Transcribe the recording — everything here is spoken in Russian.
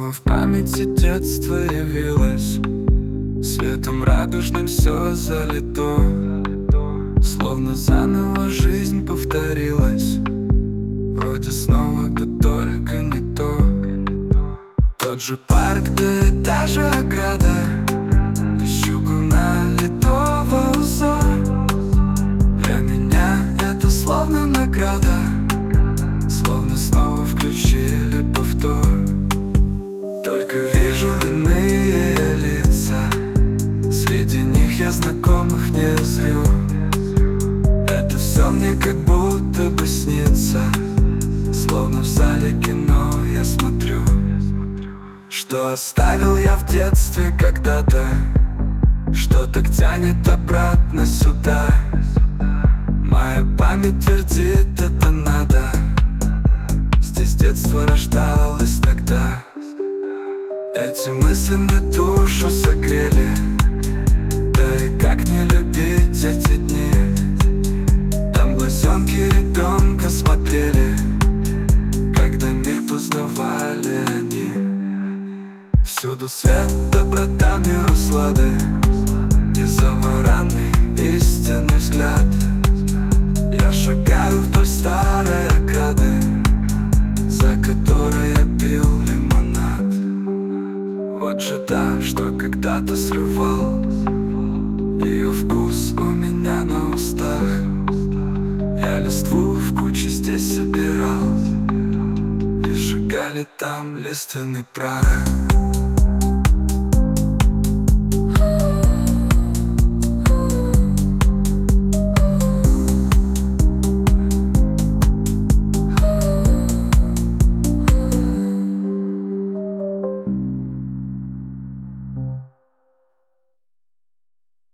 Снова в памяти детство явилось, светом радужным все залито, словно заново жизнь повторилась. Вроде снова, да только не то. Тот же парк, да и та же ограда, из чугуна литого узор. Для меня это словно награда, словно снова включили повтор. Только вижу иные лица, среди них я знакомых не зрю. Это все мне как будто бы снится, словно в зале кино я смотрю. Что оставил я в детстве когда-то, что так тянет обратно сюда. Моя память твердит, это надо, здесь детство рождалось тогда. Эти мысли мне душу согрели, да и как не любить эти дни. Там глазенки ребенка смотрели, когда мир познавали они. Всюду свет, доброта, мир, услады и заворанный истинный взгляд. Я шагаю вдоль старой ограды, за которой я пил лимонад. Вот же та, что когда-то срывал, ее вкус у меня на устах. Я листву в куче здесь собирал, и сжигали там лиственный прах.